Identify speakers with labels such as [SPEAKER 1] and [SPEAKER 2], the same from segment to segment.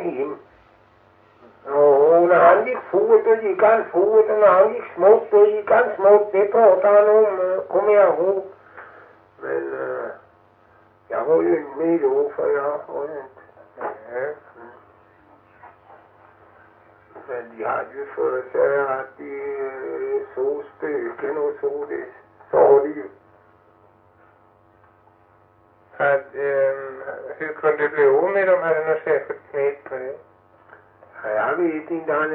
[SPEAKER 1] hem. Och när han gick fort och gick han fort, och när han gick smått då gick han smått. Det pratade han om, kommer jag ihåg. Men jag var ju inte med då, för jag var ju inte med. Men de hade ju för sig att de såg spöken och så, det sa de ju.
[SPEAKER 2] Hur kunde det bli av med de här något särskilt knep på det?
[SPEAKER 1] Jag vet inte, han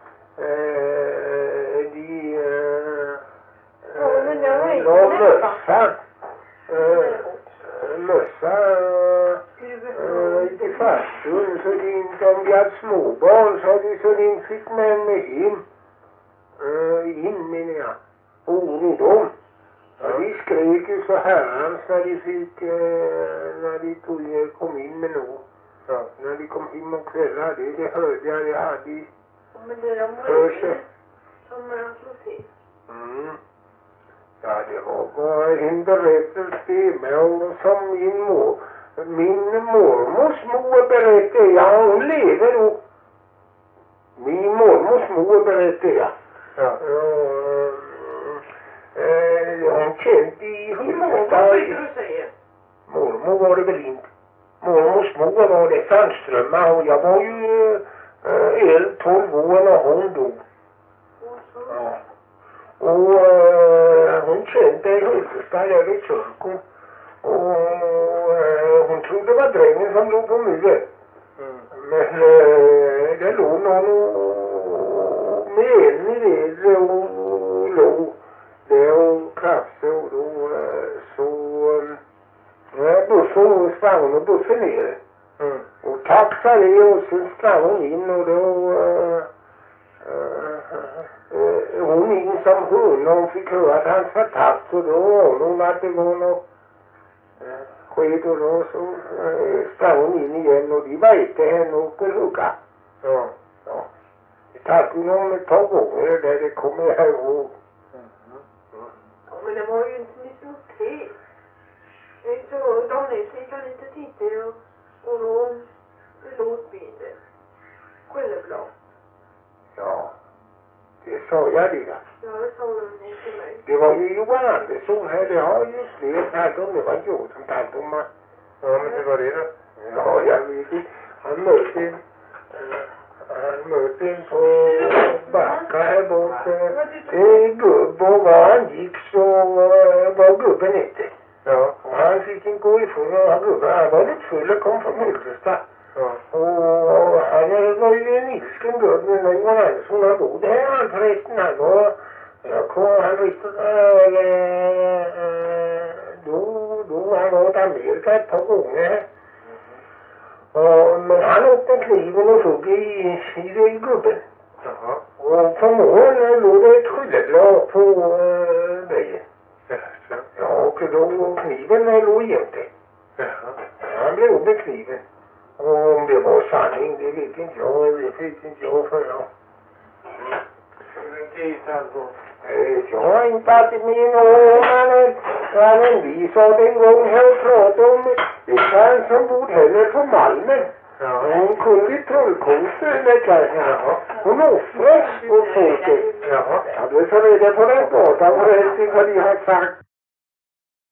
[SPEAKER 1] mössa i farstun, så de inte, om de hade småbarn så de fick med hem. In menar jag. Oro dem. Ja, de skrek ju så herrans när de fick, när de kom in med något. Ja, när de kom in om kvällar, det hörde jag, det hade de för sig.
[SPEAKER 3] Som man slår till.
[SPEAKER 1] Ja, det var en berättelse med, och som min mormors mor berättade, ja, hon lever då. Min mormors mor berättade, ja.
[SPEAKER 2] Ja.
[SPEAKER 1] Hon kände i Hultestad. Mormor var det väl inte. Mormors mor var det Sandströmmar, och jag var ju 12 år när hon dog. Ja. Och hon kände i Hultestad där vid kyrkon. Och hon trodde det var drängen som låg på muren. Men det låg någon med en i det och låg där och krafse, och då bussen sprang och bussen ner. Och taxade det, och sen sprang hon in, och då hon in som hon, och hon fick höra att han var tatt, och då var hon att det var något sked, och då så sprang hon in igen, och de var inte henne och hugga. Ja. Det tack hon om ett par gånger där, det kommer jag ihåg.
[SPEAKER 3] Ja, men det var ju inte liksom te. Så de kan inte titta och då låt mindre. Självklart.
[SPEAKER 1] Ja, det sa jag det.
[SPEAKER 3] Ja, det sa de inte mig.
[SPEAKER 1] Det var ju Johan Andersson här, det har ju fler här, det var jag som talade om att...
[SPEAKER 2] Ja, men det var det då?
[SPEAKER 1] Ja, jag vet inte. Han mötte en på backa här bort. Gubbe, och var han gick så var gubben inte.
[SPEAKER 2] Ja.
[SPEAKER 1] Och han fick inte gå ifrån, och gubben, han var lite full och kom från Hultestad.
[SPEAKER 2] Ja.
[SPEAKER 1] Och han var ju en ilsken gubbe, men Johan Andersson, han bodde här, han förresten, han var... Han visste då han var åt Amerika ett par gånger. Men han åkte kniven och såg i gubben.
[SPEAKER 2] Jaha.
[SPEAKER 1] Och på morgonen låg det ett skylleblad på vägen. Ja, och då kniven låg jämte. Han blev upp med kniven. Och om det var sanning, det vet inte jag. Det vet inte jag för jag. Jag har inte varit med någon, men vi sa den gång här och pratade om en som bodde heller på Malmen.
[SPEAKER 2] Ja.
[SPEAKER 1] Hon kunde trollkonster med kanske. Hon offrade åt folket.
[SPEAKER 2] Jaha.
[SPEAKER 1] Ja, då sa det på den gatan, vad de har sagt.